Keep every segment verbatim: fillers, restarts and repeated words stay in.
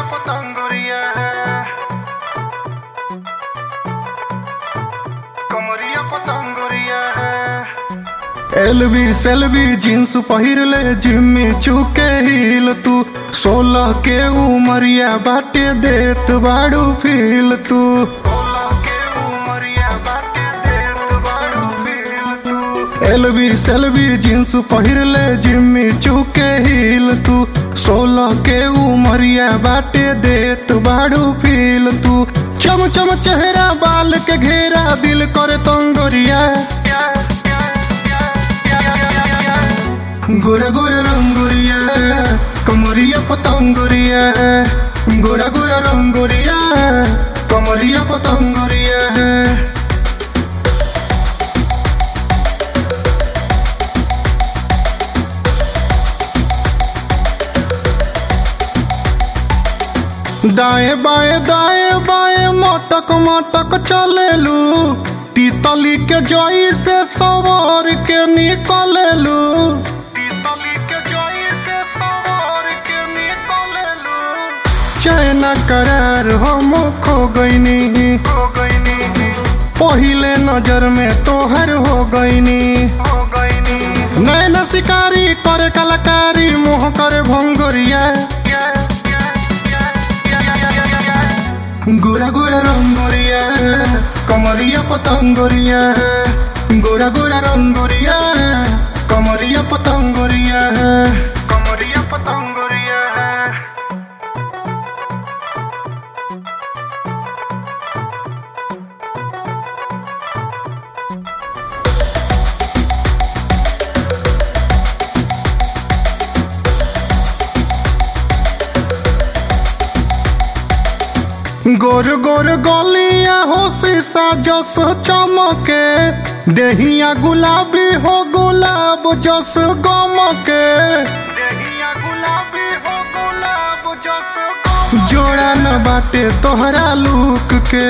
पतंगुरिया कमरिया पतंगुरिया LB Shelby jeans पहिर ले जिम्मी चुके हिल तू सोलह के उमरिया बाटे देत बाड़ू फील तू एलबी सेल्बी जींस पहिर ले जिम्मी चुके हिल तू सोलह के उमरिया बाटे देत बाड़ू फील तू चम चम चेहरा बाल के घेरा दिल करे तंगोरिया गोरा गोरा रंगोरिया कमरिया पतंगोरिया गोरा गोरा रंगोरिया कमरिया पतंगोरिया दाएं बाएं दाएं बाएं मटक मटक चलेलू तीतली के जोई से सवार के निकलेलू चैना करार हम खो गईनी पहिले नजर में तोहर हो गईनी नैना शिकारी करे कलाकारी मुँह करे भंगोरिया गोरा गोरा रंगोरिया कमरिया पतंगोरिया गोरा गोरा रंगोरिया कमरिया पतंगोरिया कमरिया पतंगोरिया गोर गोर गलिया हो शीशा जस चमके देहिया गुलाबी हो गुलाब जस गमके जोड़ा न बाटे तोहरा लूक के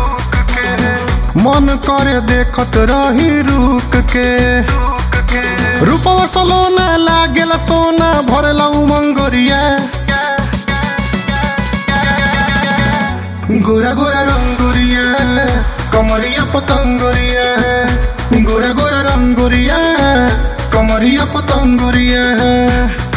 मन करे देखत रही रुक के रूपवा सलोना लागेला सोना भरला उमंगोरिया गोरा गोरा रंगोरिया कमरिया पतंगोरिया गोरा गोरा रंगोरिया कमरिया पतंगोरिया।